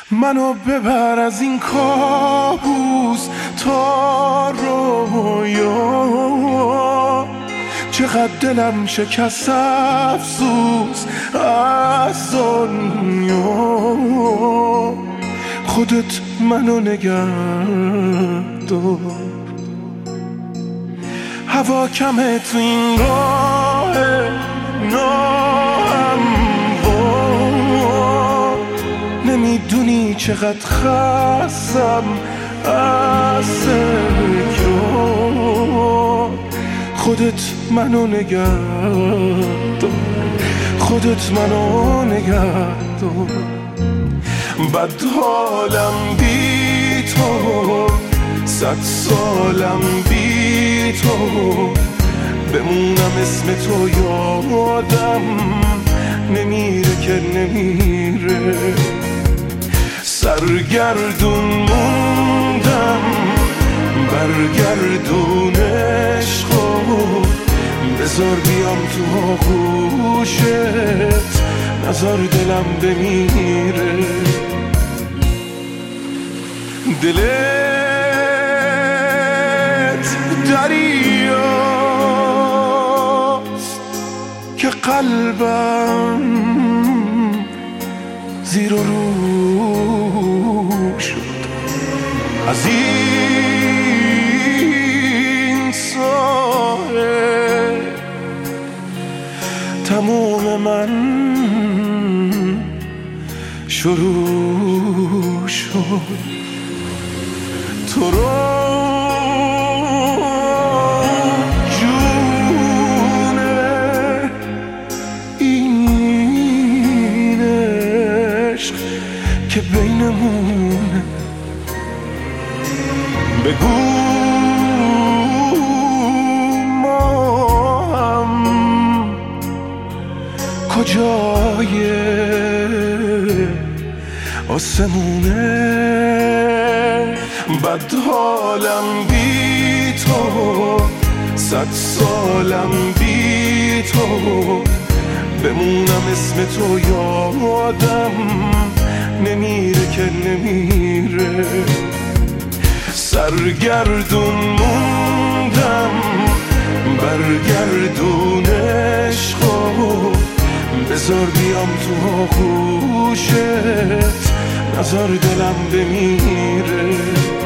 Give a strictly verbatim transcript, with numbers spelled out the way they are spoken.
منو ببر از این کابوس تا رویا، چقدر دلم شکست افسوس از دنیا. خودت منو نگه دار، هوا کمه تو این راه ناهموار. نمیدونی چقدر خستم از تکرار. خودت منو نگه دار، خودت منو نگه دار. بد حالم بی تو، صد سالم بی تو، بمونم اسم تو یادم نمیره که نمیره. سرگردون موندم برگردون عشقو، بذار بیام تو آغوشت، نذار دلم بمیره. دلت دریاست که قلبم زیر و رو شد. از این ساحل تموم من شروع شد. تو رو جونه این عشق که بینمونه، بگو ما هم کجای آسمونه. بد حالم بی تو، صد سالم بی تو، بمونم اسم تو یادم نمیره که نمیره. سرگردون موندم برگردون عشقو، بذار بیام تو آغوشت، نذار دلم بمیره.